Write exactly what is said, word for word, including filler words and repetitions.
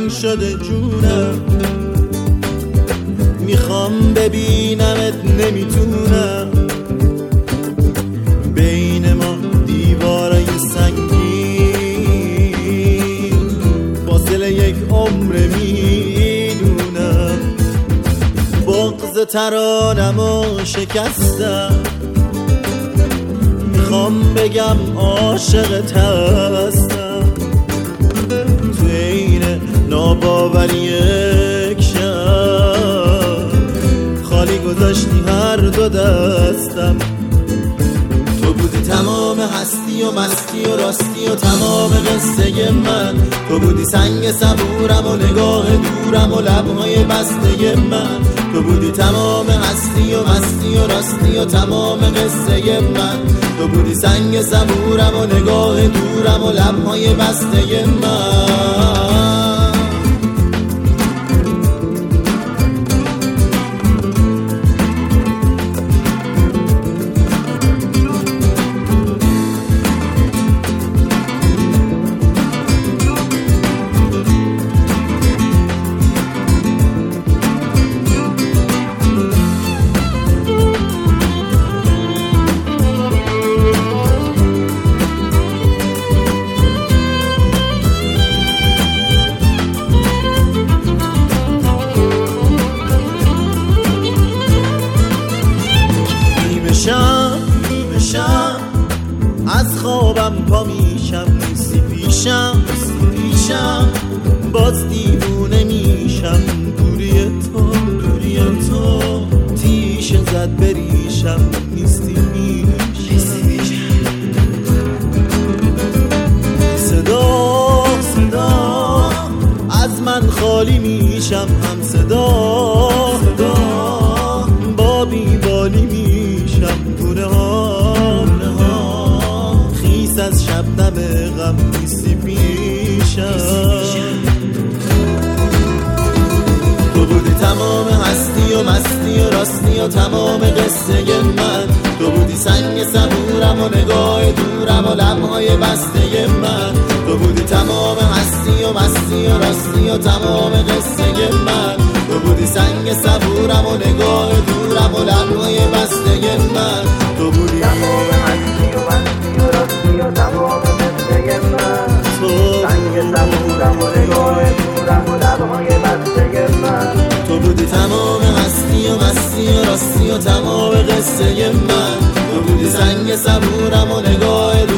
تنگ شده جونم، میخوام ببینمت نمیتونم، بین ما دیوارای سنگین فاصله یک عمر میدونم. بغض ترانمو شکستم، میخوام بگم عاشقت هستم، تو این ناباوری یک شب خالی گذاشتی هر دو دستم. تو بودی تمام هستی و مستی و راستی و تمام قصه من، تو بودی سنگ صبورم و نگاه دورم و لبهای بسته من، تو بودی تمام هستی و مستی و راستی و تمام قصه من، تو بودی سنگ صبورم و نگاه دورم و لبهای بسته من. از خوابم پا میشم، نیستی پیشم پیشم باز دیوونه میشم، دوری تو دوری تو تیشه زد بریشم، نیستی میشم. صدا صدا از من خالی میشم، هم صدا صدا با بیبالی میشم، گونه ها از شبنم غم نیستی پیشم. تو بودی تمام هستی و مستی و راستی و تمام قصه من، تو بودی سنگ صبورم و نگاه دورم و لبهای بسته من، تو بودی تمام هستی و مستی و راستی و تمام قصه من، تو بودی سنگ صبورم و نگاه دورم و لبهای بسته من، تو بودی تمام هستی و مستی و راستی و تمام قصه من، تو سنگ صبورم و نگاه دورم و لبهای بسته من، تو بودی تمام هستی و مستی و راستی و تمام قصه من، تو بودی سنگ صبورم و نگاه